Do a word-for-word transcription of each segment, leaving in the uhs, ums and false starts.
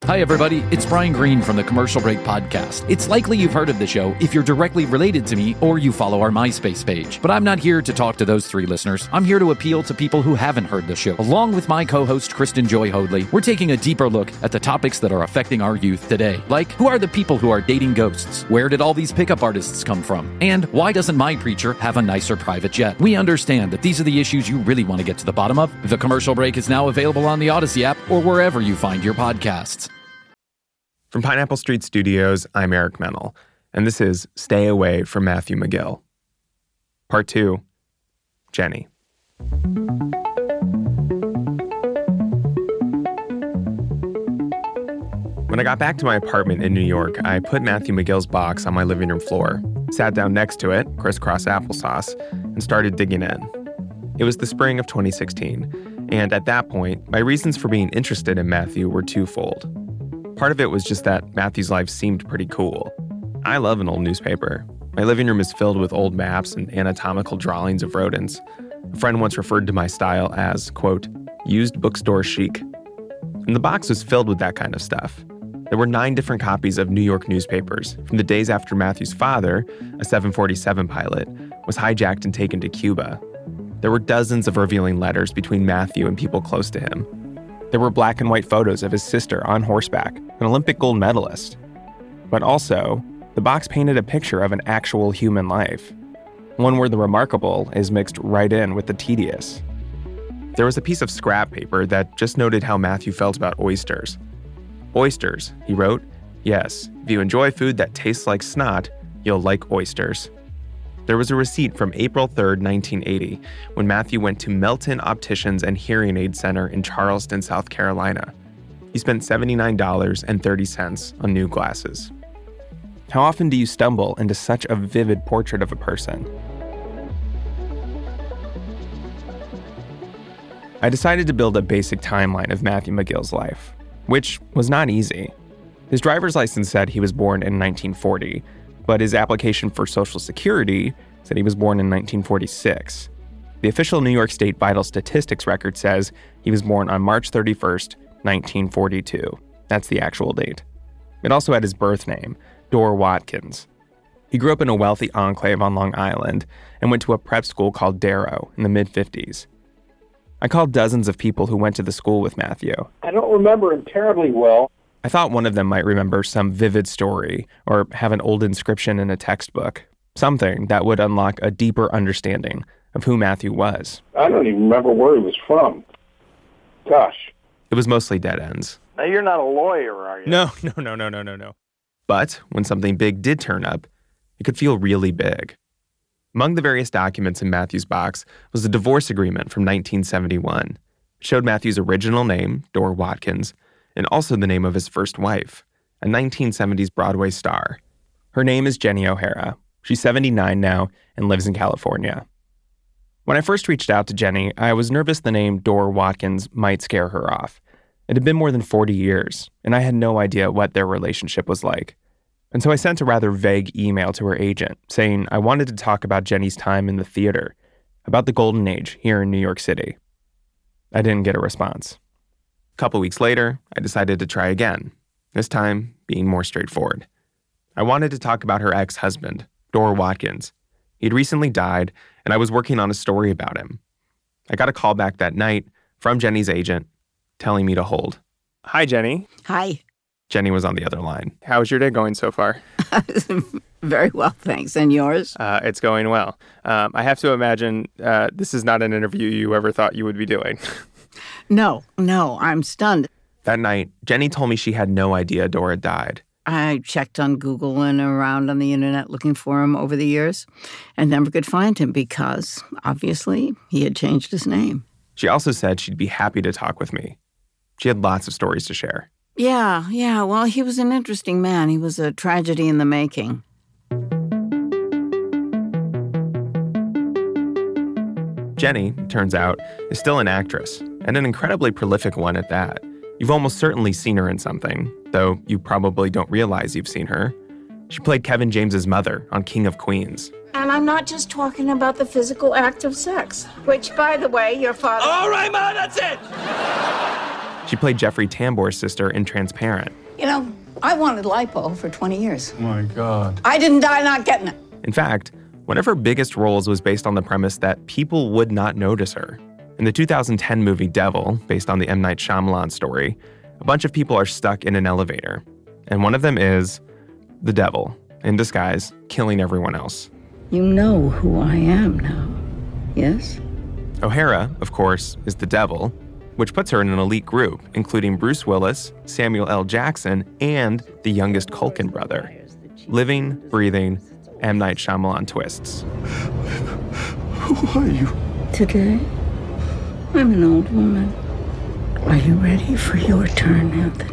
Hi, everybody. It's Brian Green from the Commercial Break Podcast. It's likely you've heard of the show if you're directly related to me or you follow our MySpace page. But I'm not here to talk to those three listeners. I'm here to appeal to people who haven't heard the show. Along with my co-host, Kristen Joy Hoadley, we're taking a deeper look at the topics that are affecting our youth today. Like, who are the people who are dating ghosts? Where did all these pickup artists come from? And why doesn't my preacher have a nicer private jet? We understand that these are the issues you really want to get to the bottom of. The Commercial Break is now available on the Odyssey app or wherever you find your podcasts. From Pineapple Street Studios, I'm Eric Mennel, and this is Stay Away from Matthew McGill. Part two, Jenny. When I got back to my apartment in New York, I put Matthew McGill's box on my living room floor, sat down next to it, crisscross applesauce, and started digging in. It was the spring of twenty sixteen, and at that point, my reasons for being interested in Matthew were twofold. Part of it was just that Matthew's life seemed pretty cool. I love an old newspaper. My living room is filled with old maps and anatomical drawings of rodents. A friend once referred to my style as, quote, used bookstore chic. And the box was filled with that kind of stuff. There were nine different copies of New York newspapers from the days after Matthew's father, a seven forty-seven pilot, was hijacked and taken to Cuba. There were dozens of revealing letters between Matthew and people close to him. There were black and white photos of his sister on horseback, an Olympic gold medalist. But also, the box painted a picture of an actual human life, one where the remarkable is mixed right in with the tedious. There was a piece of scrap paper that just noted how Matthew felt about oysters. Oysters, he wrote, yes, if you enjoy food that tastes like snot, you'll like oysters. There was a receipt from April third, nineteen eighty, when Matthew went to Melton Opticians and Hearing Aid Center in Charleston, South Carolina. He spent seventy-nine dollars and thirty cents on new glasses. How often do you stumble into such a vivid portrait of a person? I decided to build a basic timeline of Matthew McGill's life, which was not easy. His driver's license said he was born in nineteen forty, but his application for Social Security said he was born in nineteen forty-six. The official New York State Vital Statistics record says he was born on March thirty-first, nineteen forty-two. That's the actual date. It also had his birth name, Dorr Watkins. He grew up in a wealthy enclave on Long Island and went to a prep school called Darrow in the mid-fifties. I called dozens of people who went to the school with Matthew. I don't remember him terribly well. I thought one of them might remember some vivid story or have an old inscription in a textbook, something that would unlock a deeper understanding of who Matthew was. I don't even remember where he was from. Gosh. It was mostly dead ends. Now, you're not a lawyer, are you? No, no, no, no, no, no, no. But when something big did turn up, it could feel really big. Among the various documents in Matthew's box was a divorce agreement from nineteen seventy-one. It showed Matthew's original name, Dorr Watkins, and also the name of his first wife, a nineteen seventies Broadway star. Her name is Jenny O'Hara. She's seventy-nine now and lives in California. When I first reached out to Jenny, I was nervous the name Dorr Watkins might scare her off. It had been more than forty years, and I had no idea what their relationship was like. And so I sent a rather vague email to her agent, saying I wanted to talk about Jenny's time in the theater, about the golden age here in New York City. I didn't get a response. A couple weeks later, I decided to try again, this time being more straightforward. I wanted to talk about her ex-husband, Dorr Watkins. He'd recently died, and I was working on a story about him. I got a call back that night from Jenny's agent, telling me to hold. Hi, Jenny. Hi. Jenny was on the other line. How's your day going so far? Very well, thanks. And yours? Uh, it's going well. Um, I have to imagine uh, this is not an interview you ever thought you would be doing. No, no, I'm stunned. That night, Jenny told me she had no idea Dorr had died. I checked on Google and around on the internet looking for him over the years and never could find him because, obviously, he had changed his name. She also said she'd be happy to talk with me. She had lots of stories to share. Yeah, yeah, well, he was an interesting man. He was a tragedy in the making. Jenny, it turns out, is still an actress, and an incredibly prolific one at that. You've almost certainly seen her in something, though you probably don't realize you've seen her. She played Kevin James's mother on King of Queens. And I'm not just talking about the physical act of sex, which, by the way, your father... All right, Ma, that's it! She played Jeffrey Tambor's sister in Transparent. You know, I wanted lipo for twenty years. Oh my God. I didn't die not getting it. In fact, one of her biggest roles was based on the premise that people would not notice her. In the two thousand ten movie Devil, based on the M. Night Shyamalan story, a bunch of people are stuck in an elevator. And one of them is the devil, in disguise, killing everyone else. You know who I am now, yes? O'Hara, of course, is the devil, which puts her in an elite group, including Bruce Willis, Samuel L. Jackson, and the youngest Culkin brother. Living, breathing, M. Night Shyamalan twists. Who are you? Today, I'm an old woman. Are you ready for your turn, Anthony?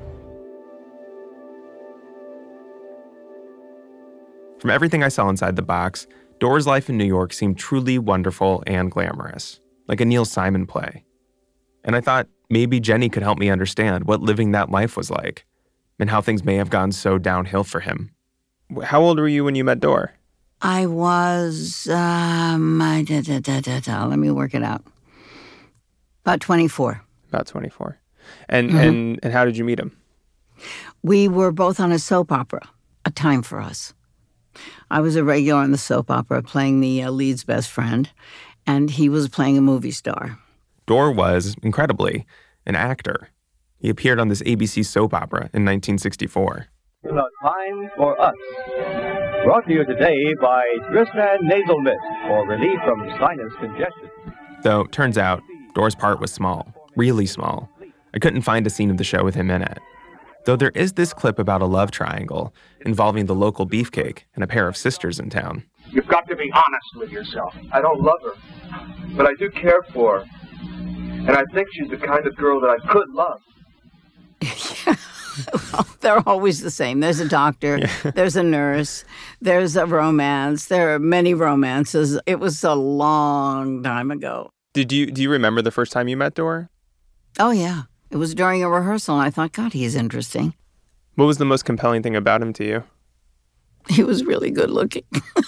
From everything I saw inside the box, Dora's life in New York seemed truly wonderful and glamorous, like a Neil Simon play. And I thought maybe Jenny could help me understand what living that life was like, and how things may have gone so downhill for him. How old were you when you met Dora? I was, um, I, da, da, da, da, da, let me work it out. About twenty-four. About twenty-four. And, Mm-hmm. and, and how did you meet him? We were both on a soap opera, A Time for Us. I was a regular on the soap opera playing the uh, lead's best friend, and he was playing a movie star. Dora was, incredibly, an actor. He appeared on this A B C soap opera in nineteen sixty-four. A Time for Us. Brought to you today by Tristan Nasal Mist for relief from sinus congestion. Though, turns out, Dora's part was small, really small. I couldn't find a scene of the show with him in it. Though there is this clip about a love triangle involving the local beefcake and a pair of sisters in town. You've got to be honest with yourself. I don't love her, but I do care for her. And I think she's the kind of girl that I could love. Yeah. Well, they're always the same. There's a doctor, yeah. There's a nurse, there's a romance. There are many romances. It was a long time ago. Did you do you remember the first time you met Dora? Oh, yeah. It was during a rehearsal, and I thought, God, he's interesting. What was the most compelling thing about him to you? He was really good looking.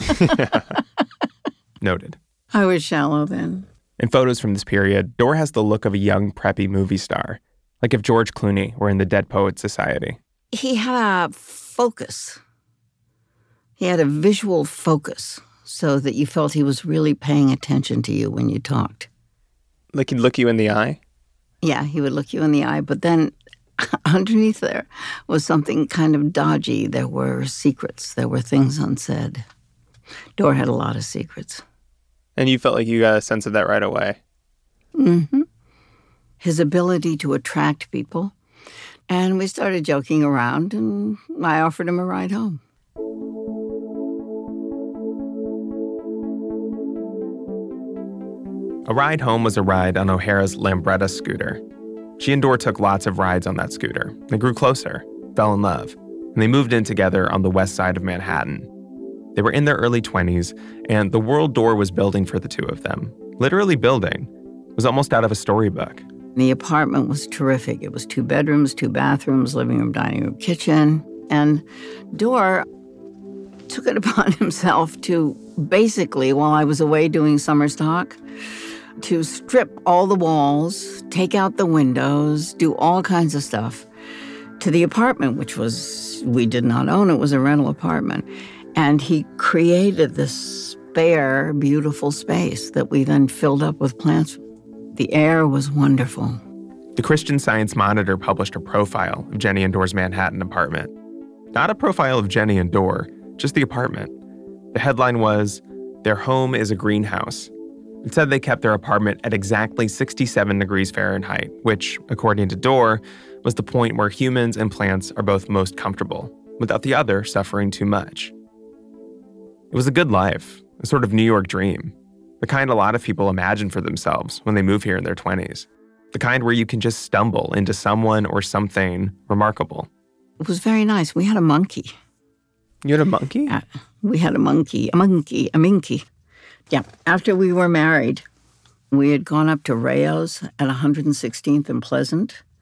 Noted. I was shallow then. In photos from this period, Dora has the look of a young, preppy movie star, like if George Clooney were in the Dead Poets Society. He had a focus. He had a visual focus so that you felt he was really paying attention to you when you talked. Like he'd look you in the eye? Yeah, he would look you in the eye, but then underneath there was something kind of dodgy. There were secrets. There were things unsaid. Dora had a lot of secrets. And you felt like you got a sense of that right away? Mm-hmm. His ability to attract people. And we started joking around, and I offered him a ride home. A ride home was a ride on O'Hara's Lambretta scooter. She and Dora took lots of rides on that scooter. They grew closer, fell in love, and they moved in together on the west side of Manhattan. They were in their early twenties, and the world Dora was building for the two of them, literally building, was almost out of a storybook. The apartment was terrific. It was two bedrooms, two bathrooms, living room, dining room, kitchen. And Dora took it upon himself to basically, while I was away doing summer stock, to strip all the walls, take out the windows, do all kinds of stuff to the apartment, which was, we did not own. It was a rental apartment. And he created this spare, beautiful space that we then filled up with plants. The air was wonderful. The Christian Science Monitor published a profile of Jenny and Dora's Manhattan apartment. Not a profile of Jenny and Dora, just the apartment. The headline was, "Their home is a greenhouse." It said they kept their apartment at exactly sixty-seven degrees Fahrenheit, which, according to Dora, was the point where humans and plants are both most comfortable, without the other suffering too much. It was a good life, a sort of New York dream, the kind a lot of people imagine for themselves when they move here in their twenties, the kind where you can just stumble into someone or something remarkable. It was very nice. We had a monkey. You had a monkey? Uh, we had a monkey, a monkey, a minky. Yeah. After we were married, we had gone up to Rayo's at one hundred sixteenth and Pleasant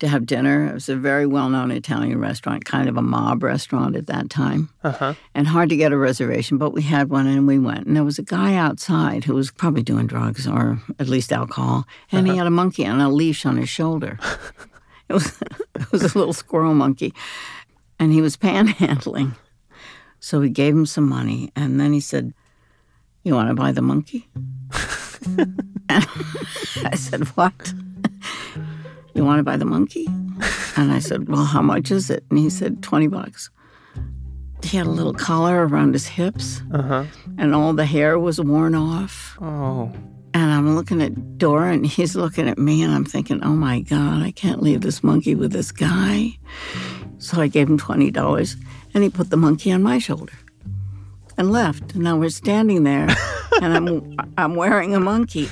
to have dinner. It was a very well-known Italian restaurant, kind of a mob restaurant at that time. Uh-huh. And hard to get a reservation, but we had one and we went. And there was a guy outside who was probably doing drugs or at least alcohol, and uh-huh. he had a monkey on a leash on his shoulder. It was, it was a little squirrel monkey. And he was panhandling. So we gave him some money, and then he said, "You want to buy the monkey?" And I said, "What? You want to buy the monkey?" And I said, "Well, how much is it?" And he said, twenty bucks. He had a little collar around his hips, uh-huh. and all the hair was worn off. Oh. And I'm looking at Dora, and he's looking at me, and I'm thinking, oh, my God, I can't leave this monkey with this guy. So I gave him twenty dollars, and he put the monkey on my shoulder and left. And now we're standing there, and I'm I'm wearing a monkey.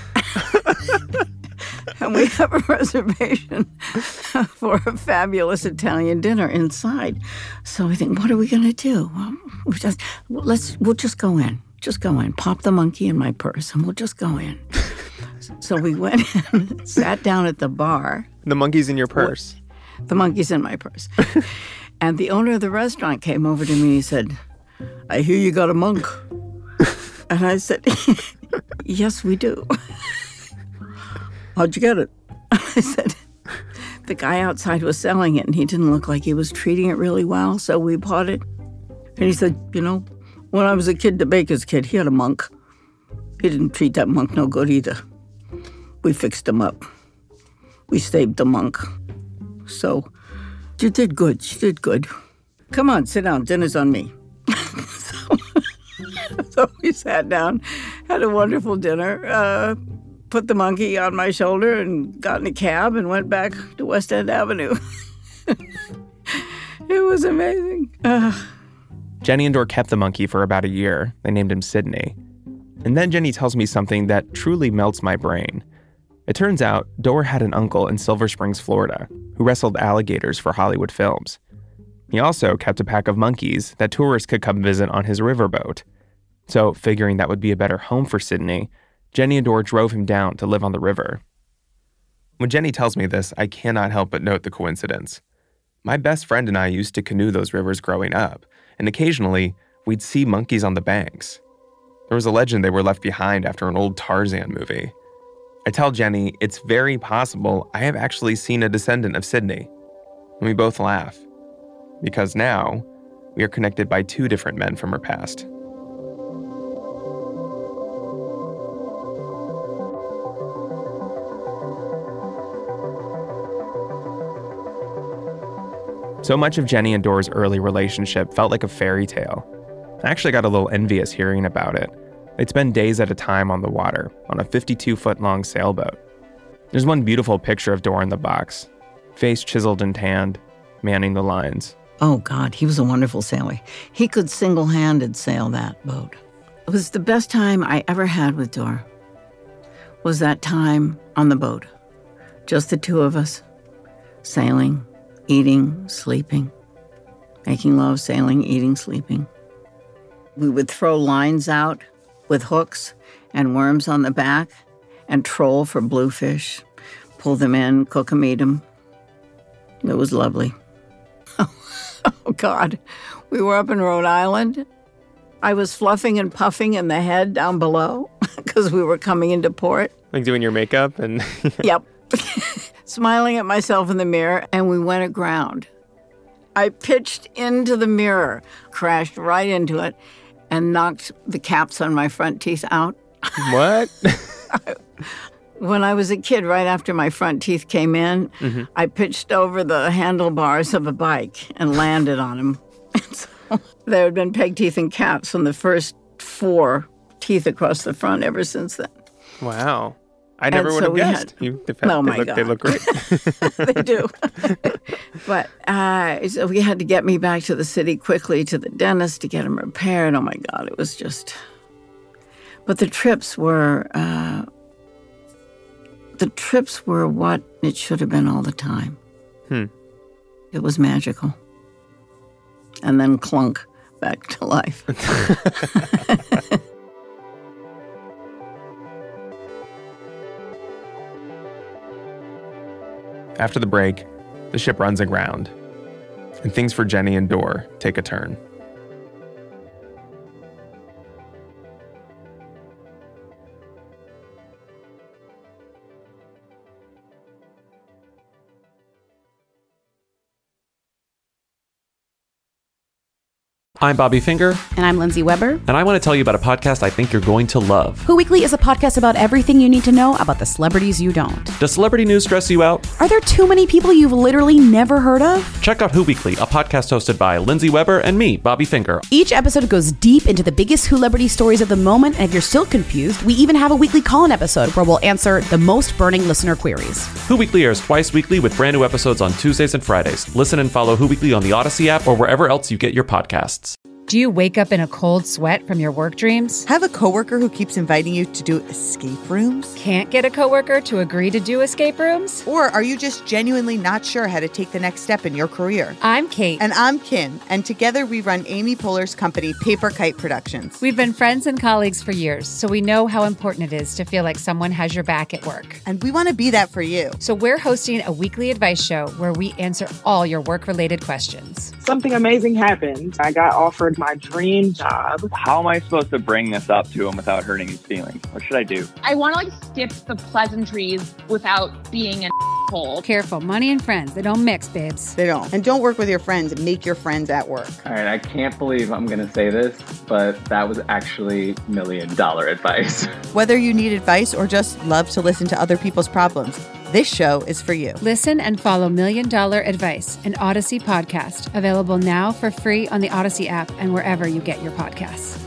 And we have a reservation for a fabulous Italian dinner inside. So we think, what are we going to do? Well, we just, let's, we'll just go in. Just go in. Pop the monkey in my purse, and we'll just go in. So we went in, sat down at the bar. The monkey's in your purse. The monkey's in my purse. And the owner of the restaurant came over to me and he said, "I hear you got a monk." And I said, "Yes, we do." "How'd you get it?" I said, the guy outside was selling it, and he didn't look like he was treating it really well, so we bought it. And he said, "You know, when I was a kid, the baker's kid, he had a monk. He didn't treat that monk no good either. We fixed him up. We saved the monk. So you did good. You did good. Come on, sit down. Dinner's on me." so, so we sat down, had a wonderful dinner, uh, put the monkey on my shoulder and got in a cab and went back to West End Avenue. It was amazing. Uh, Jenny and Dor kept the monkey for about a year. They named him Sydney. And then Jenny tells me something that truly melts my brain. It turns out Dor had an uncle in Silver Springs, Florida, who wrestled alligators for Hollywood films. He also kept a pack of monkeys that tourists could come visit on his riverboat. So, figuring that would be a better home for Sydney, Jenny and Dor drove him down to live on the river. When Jenny tells me this, I cannot help but note the coincidence. My best friend and I used to canoe those rivers growing up, and occasionally, we'd see monkeys on the banks. There was a legend they were left behind after an old Tarzan movie. I tell Jenny it's very possible I have actually seen a descendant of Sydney. And we both laugh, because now we are connected by two different men from her past. So much of Jenny and Dor's early relationship felt like a fairy tale. I actually got a little envious hearing about it. They'd spend days at a time on the water, on a fifty-two foot long sailboat. There's one beautiful picture of Dor in the box, face chiseled and tanned, manning the lines. Oh, God, he was a wonderful sailor. He could single-handed sail that boat. It was the best time I ever had with Dor, was that time on the boat. Just the two of us, sailing, eating, sleeping, making love, sailing, eating, sleeping. We would throw lines out with hooks and worms on the back and troll for bluefish, pull them in, cook them, eat them. It was lovely. Oh, God. We were up in Rhode Island. I was fluffing and puffing in the head down below because we were coming into port. Like doing your makeup and... Yep. Smiling at myself in the mirror, and we went aground. I pitched into the mirror, crashed right into it, and knocked the caps on my front teeth out. What? When I was a kid, right after my front teeth came in, mm-hmm. I pitched over the handlebars of a bike and landed on them. So there had been peg teeth and caps on the first four teeth across the front ever since then. Wow. I never and would so have guessed. Had, you, oh, they my look, God. They look great. They do. But uh, so we had to get me back to the city quickly to the dentist to get them repaired. Oh, my God. It was just... But the trips were... Uh, the trips were what it should have been all the time. Hmm. It was magical. And then clunk, back to life. After the break, The ship runs aground, and things for Jenny and Dor take a turn. I'm Bobby Finger. And I'm Lindsay Weber. And I want to tell you about a podcast I think you're going to love. Who Weekly is a podcast about everything you need to know about the celebrities you don't. Does celebrity news stress you out? Are there too many people you've literally never heard of? Check out Who Weekly, a podcast hosted by Lindsay Weber and me, Bobby Finger. Each episode goes deep into the biggest Who-lebrity stories of the moment, and if you're still confused, we even have a weekly call-in episode where we'll answer the most burning listener queries. Who Weekly airs twice weekly with brand new episodes on Tuesdays and Fridays. Listen and follow Who Weekly on the Odyssey app or wherever else you get your podcasts. Do you wake up in a cold sweat from your work dreams? Have a coworker who keeps inviting you to do escape rooms? Can't get a coworker to agree to do escape rooms? Or are you just genuinely not sure how to take the next step in your career? I'm Kate. And I'm Kim. And together we run Amy Poehler's company, Paper Kite Productions. We've been friends and colleagues for years, so we know how important it is to feel like someone has your back at work. And we want to be that for you. So we're hosting a weekly advice show where we answer all your work-related questions. Something amazing happened. I got offered my dream job. How am I supposed to bring this up to him without hurting his feelings? What should I do? I want to like skip the pleasantries without being an asshole. Careful, money and friends, they don't mix, babes. They don't. And don't work with your friends. Make your friends at work. All right, I can't believe I'm going to say this, but that was actually million dollar advice. Whether you need advice or just love to listen to other people's problems, this show is for you. Listen and follow Million Dollar Advice, an Odyssey podcast, available now for free on the Odyssey app and wherever you get your podcasts.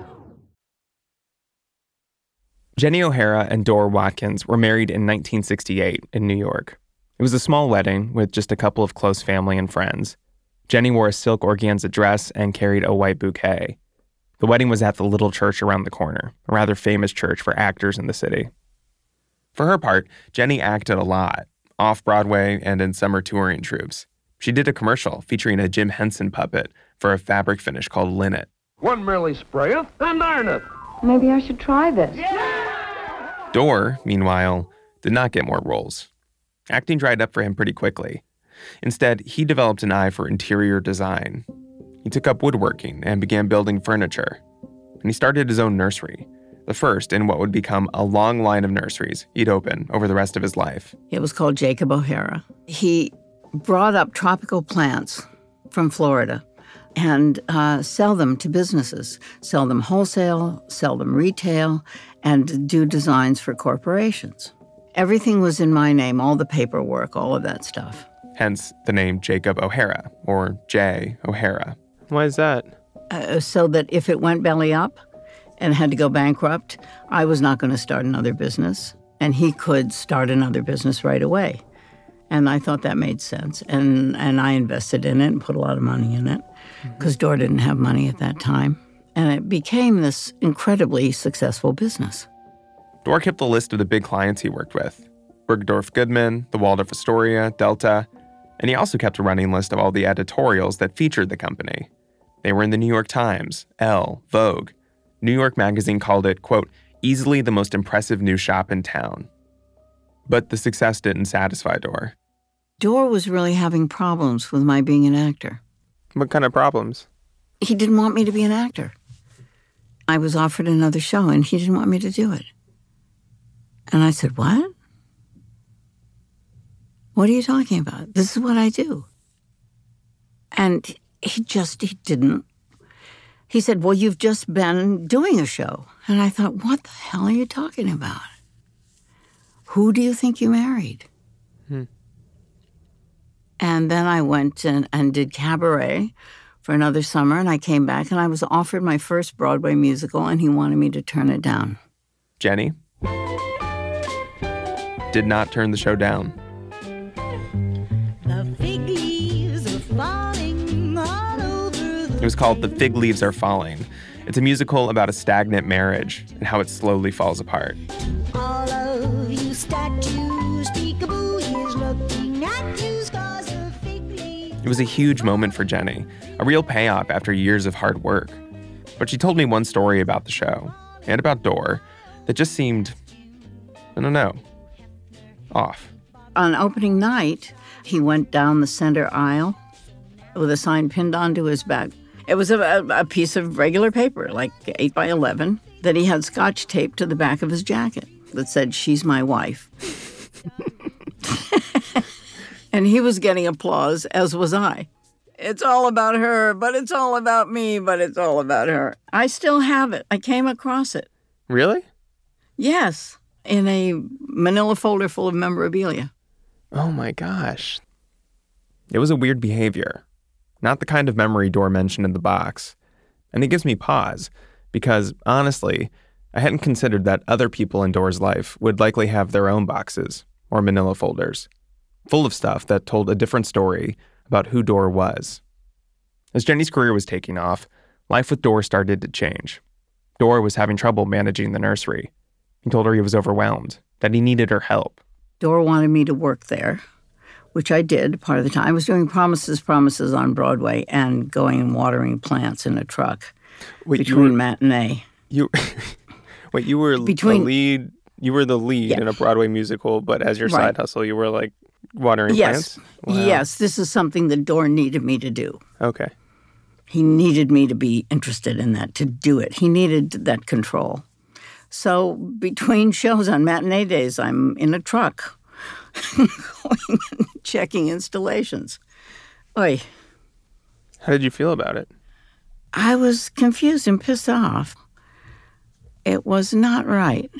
Jenny O'Hara and Dor Watkins were married in nineteen sixty-eight in New York. It was a small wedding with just a couple of close family and friends. Jenny wore a silk organza dress and carried a white bouquet. The wedding was at the Little Church around the corner, a rather famous church for actors in the city. For her part, Jenny acted a lot, off-Broadway and in summer touring troupes. She did a commercial featuring a Jim Henson puppet for a fabric finish called Linnet. One merely sprayeth and ironeth. Maybe I should try this. Dor, meanwhile, did not get more roles. Acting dried up for him pretty quickly. Instead, he developed an eye for interior design. He took up woodworking and began building furniture. And he started his own nursery. The first in what would become a long line of nurseries he'd open over the rest of his life. It was called Jacob O'Hara. He brought up tropical plants from Florida and uh, sell them to businesses, sell them wholesale, sell them retail, and do designs for corporations. Everything was in my name, all the paperwork, all of that stuff. Hence the name Jacob O'Hara, or J. O'Hara. Why is that? Uh, so that if it went belly up and had to go bankrupt, I was not going to start another business, and he could start another business right away. And I thought that made sense, and, and I invested in it and put a lot of money in it, because mm-hmm. Dor didn't have money at that time. And it became this incredibly successful business. Dor kept the list of the big clients he worked with. Bergdorf Goodman, the Waldorf Astoria, Delta, and he also kept a running list of all the editorials that featured the company. They were in the New York Times, Elle, Vogue. New York Magazine called it, quote, easily the most impressive new shop in town. But the success didn't satisfy Dor. Dor was really having problems with my being an actor. What kind of problems? He didn't want me to be an actor. I was offered another show, and he didn't want me to do it. And I said, what? What are you talking about? This is what I do. And he just, he didn't. He said, well, you've just been doing a show. And I thought, what the hell are you talking about? Who do you think you married? Hmm. And then I went and, and did Cabaret for another summer, and I came back, and I was offered my first Broadway musical, and he wanted me to turn it down. Jenny did not turn the show down. The fig leaves are falling all over the It was called The Fig Leaves Are Falling. It's a musical about a stagnant marriage and how it slowly falls apart. All of you statues, peekaboo is looking at you, scars of fig leaves. It was a huge moment for Jenny, a real payoff after years of hard work. But she told me one story about the show, and about Dor, that just seemed, I don't know, off. On opening night, He went down the center aisle with a sign pinned onto his back. It was a, a piece of regular paper, like eight by eleven, that he had scotch taped to the back of his jacket that said, "She's my wife." And he was getting applause, as was I. It's all about her, but it's all about me, but it's all about her. I still have it. I came across it. Really? Yes, in a manila folder full of memorabilia. Oh my gosh. It was a weird behavior. Not the kind of memory Dor mentioned in the box. And it gives me pause, because honestly, I hadn't considered that other people in Dor's life would likely have their own boxes or manila folders, full of stuff that told a different story about who Dor was. As Jenny's career was taking off, life with Dor started to change. Dor was having trouble managing the nursery. He told her he was overwhelmed, that he needed her help. Dor wanted me to work there, which I did part of the time. I was doing Promises, Promises on Broadway and going and watering plants in a truck Wait, between were, matinee. You, wait, you were between, the lead. You were the lead yeah. in a Broadway musical, but as your right. side hustle, you were like watering yes. plants? Wow. Yes, this is something that Dor needed me to do. Okay. He needed me to be interested in that, to do it. He needed that control. So between shows on matinee days, I'm in a truck going and checking installations. Oy. How did you feel about it? I was confused and pissed off. It was not right.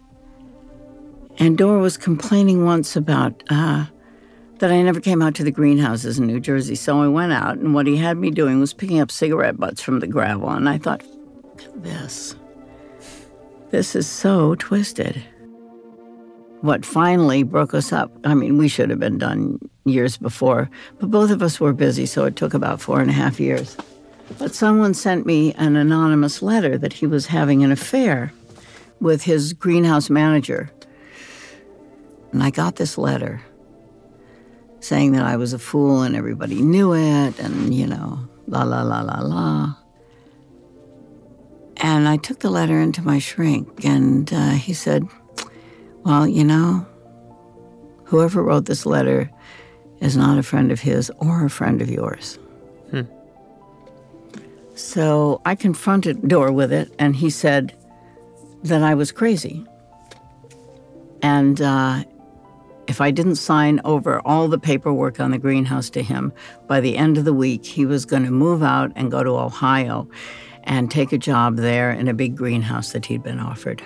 And Dor was complaining once about uh, that I never came out to the greenhouses in New Jersey. So I went out, and what he had me doing was picking up cigarette butts from the gravel. And I thought, look at this. This is so twisted. What finally broke us up, I mean, we should have been done years before, but both of us were busy, so it took about four and a half years. But someone sent me an anonymous letter that he was having an affair with his greenhouse manager. And I got this letter saying that I was a fool and everybody knew it, and, you know, la, la, la, la, la. And I took the letter into my shrink, and uh, he said, well, you know, whoever wrote this letter is not a friend of his or a friend of yours. Hmm. So I confronted Dor with it, and he said that I was crazy. And uh, if I didn't sign over all the paperwork on the greenhouse to him, by the end of the week, he was going to move out and go to Ohio and take a job there in a big greenhouse that he'd been offered.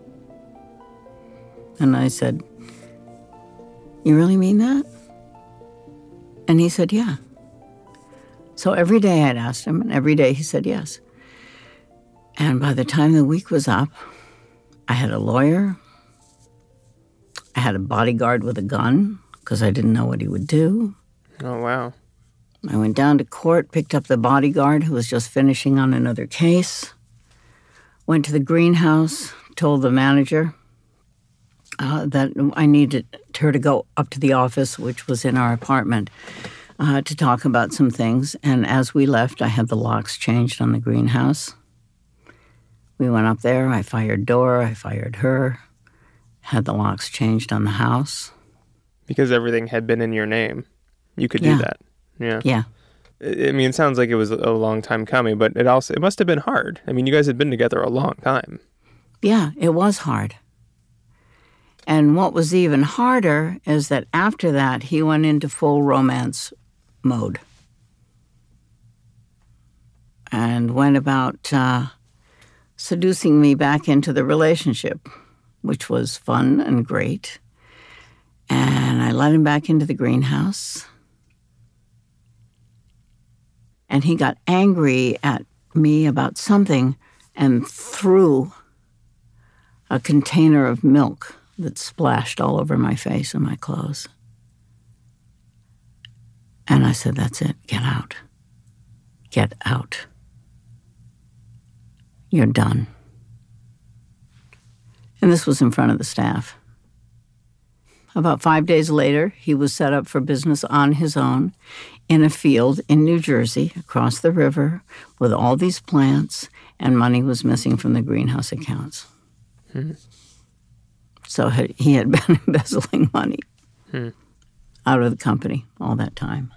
And I said, you really mean that? And he said, yeah. So every day I'd asked him, and every day he said yes. And by the time the week was up, I had a lawyer. I had a bodyguard with a gun, because I didn't know what he would do. Oh, wow. I went down to court, picked up the bodyguard who was just finishing on another case, went to the greenhouse, told the manager uh, that I needed her to go up to the office, which was in our apartment, uh, to talk about some things. And as we left, I had the locks changed on the greenhouse. We went up there. I fired Dor. I fired her. Had the locks changed on the house. Because everything had been in your name. You could yeah. do that. Yeah. Yeah. I mean, it sounds like it was a long time coming, but it also, it must have been hard. I mean, you guys had been together a long time. Yeah, it was hard. And what was even harder is that after that, he went into full romance mode. And went about uh, seducing me back into the relationship, which was fun and great. And I let him back into the greenhouse. And he got angry at me about something and threw a container of milk that splashed all over my face and my clothes. And I said, that's it. Get out. Get out. You're done. And this was in front of the staff. About five days later, he was set up for business on his own in a field in New Jersey, across the river, with all these plants, and money was missing from the greenhouse accounts. Hmm. So he had been embezzling money. Hmm. out of the company all that time.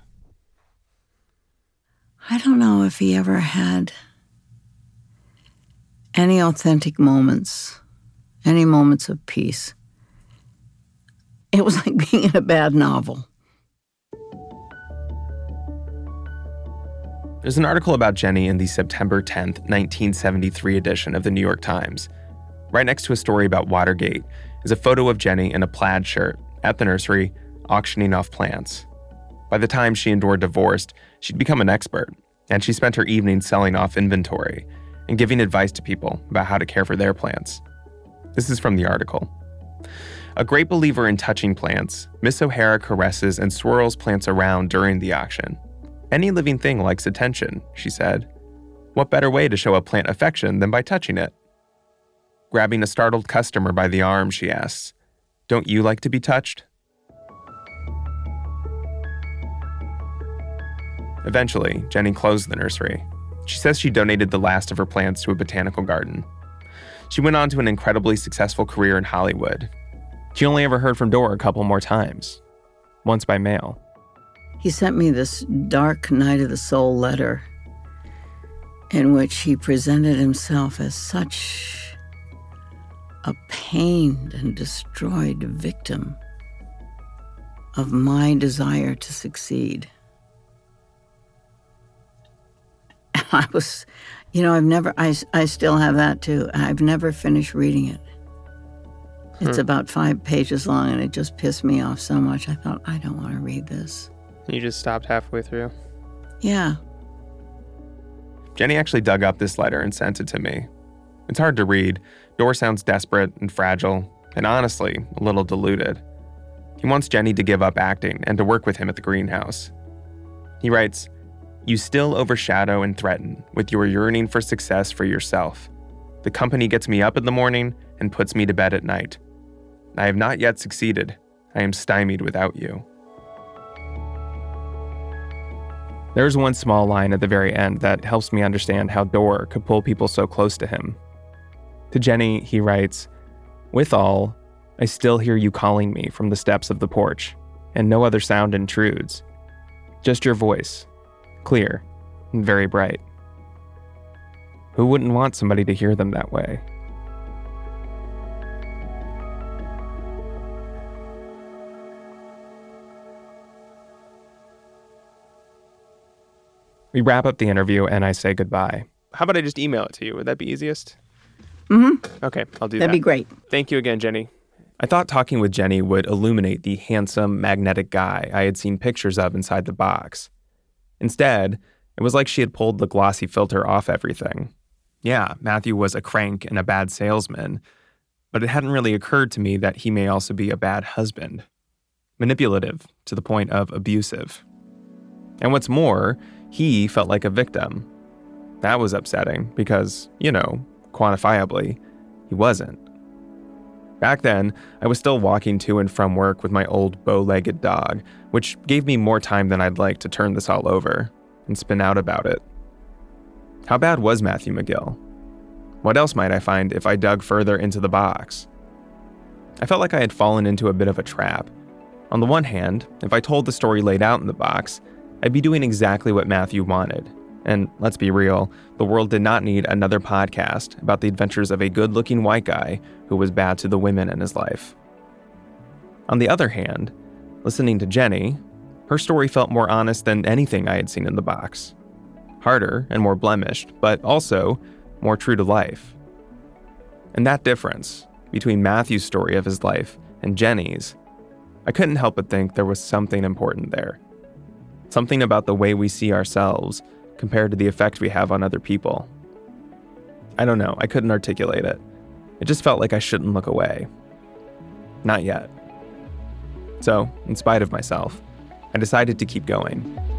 I don't know if he ever had any authentic moments, any moments of peace. It was like being in a bad novel. There's an article about Jenny in the September tenth, nineteen seventy-three edition of the New York Times. Right next to a story about Watergate is a photo of Jenny in a plaid shirt at the nursery, auctioning off plants. By the time she and Dora divorced, she'd become an expert, and she spent her evenings selling off inventory and giving advice to people about how to care for their plants. This is from the article. A great believer in touching plants, Miss O'Hara caresses and swirls plants around during the auction. Any living thing likes attention, she said. What better way to show a plant affection than by touching it? Grabbing a startled customer by the arm, she asks, "Don't you like to be touched?" Eventually, Jenny closed the nursery. She says she donated the last of her plants to a botanical garden. She went on to an incredibly successful career in Hollywood. She only ever heard from Dora a couple more times, once by mail. He sent me this dark night of the soul letter in which he presented himself as such a pained and destroyed victim of my desire to succeed. And I was, you know, I've never, I, I still have that too. I've never finished reading it. It's hmm. about five pages long and it just pissed me off so much. I thought, I don't want to read this. You just stopped halfway through? Yeah. Jenny actually dug up this letter and sent it to me. It's hard to read. Dora sounds desperate and fragile, and honestly, a little deluded. He wants Jenny to give up acting and to work with him at the greenhouse. He writes, "You still overshadow and threaten with your yearning for success for yourself. The company gets me up in the morning and puts me to bed at night. I have not yet succeeded. I am stymied without you." There's one small line at the very end that helps me understand how Dora could pull people so close to him. To Jenny, he writes, "Withal, I still hear you calling me from the steps of the porch, and no other sound intrudes. Just your voice, clear and very bright." Who wouldn't want somebody to hear them that way? We wrap up the interview and I say goodbye. How about I just email it to you? Would that be easiest? Mm-hmm. Okay, I'll do That'd that. That'd be great. Thank you again, Jenny. I thought talking with Jenny would illuminate the handsome, magnetic guy I had seen pictures of inside the box. Instead, it was like she had pulled the glossy filter off everything. Yeah, Matthew was a crank and a bad salesman, but it hadn't really occurred to me that he may also be a bad husband. Manipulative to the point of abusive. And what's more, he felt like a victim. That was upsetting because, you know, quantifiably, he wasn't. Back then, I was still walking to and from work with my old bow-legged dog, which gave me more time than I'd like to turn this all over and spin out about it. How bad was Matthew McGill? What else might I find if I dug further into the box? I felt like I had fallen into a bit of a trap. On the one hand, if I told the story laid out in the box, I'd be doing exactly what Matthew wanted. And let's be real, the world did not need another podcast about the adventures of a good-looking white guy who was bad to the women in his life. On the other hand, listening to Jenny, her story felt more honest than anything I had seen in the box. Harder and more blemished, but also more true to life. And that difference between Matthew's story of his life and Jenny's, I couldn't help but think there was something important there. Something about the way we see ourselves compared to the effect we have on other people. I don't know, I couldn't articulate it. It just felt like I shouldn't look away. Not yet. So, in spite of myself, I decided to keep going.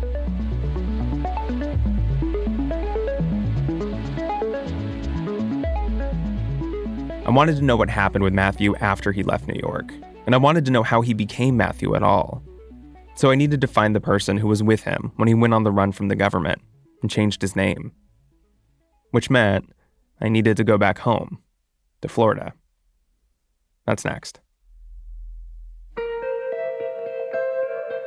I wanted to know what happened with Matthew after he left New York, and I wanted to know how he became Matthew at all. So I needed to find the person who was with him when he went on the run from the government and changed his name. Which meant I needed to go back home, to Florida. That's next.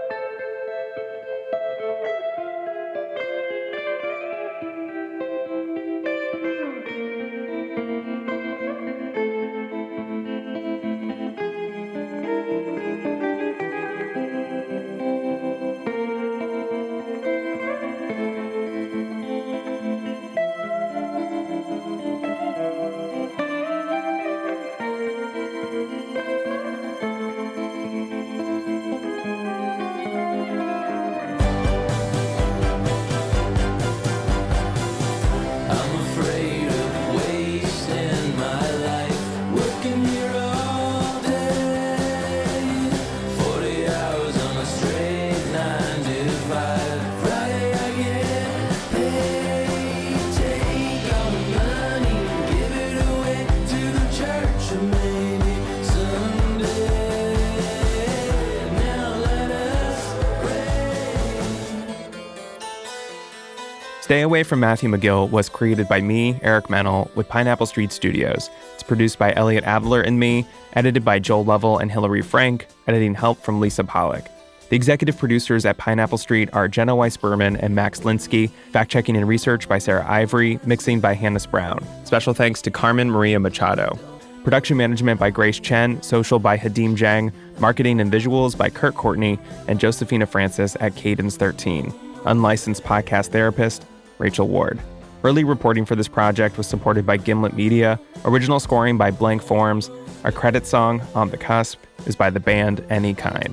Stay Away from Matthew McGill was created by me, Eric Mennel, with Pineapple Street Studios. It's produced by Elliot Adler and me, edited by Joel Lovell and Hillary Frank, editing help from Lisa Pollock. The executive producers at Pineapple Street are Jenna Weiss-Berman and Max Linsky, fact-checking and research by Sarah Ivory, mixing by Hannes Brown. Special thanks to Carmen Maria Machado. Production management by Grace Chen, social by Hadim Jang, marketing and visuals by Kurt Courtney, and Josephina Francis at Cadence thirteen. Unlicensed podcast therapist, Rachel Ward. Early reporting for this project was supported by Gimlet Media, original scoring by Blank Forms. Our credit song, On the Cusp, is by the band Any Kind.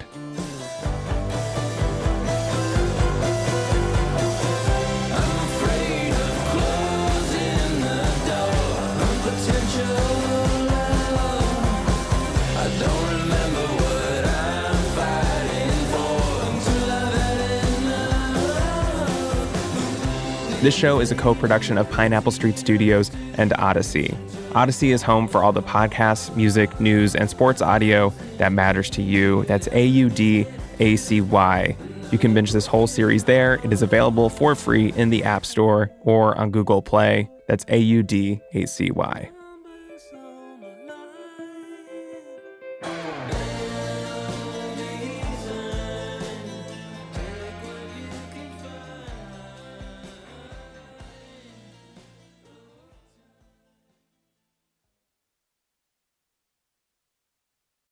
This show is a co-production of Pineapple Street Studios and Odyssey. Odyssey is home for all the podcasts, music, news, and sports audio that matters to you. That's A U D A C Y. You can binge this whole series there. It is available for free in the App Store or on Google Play. That's A U D A C Y.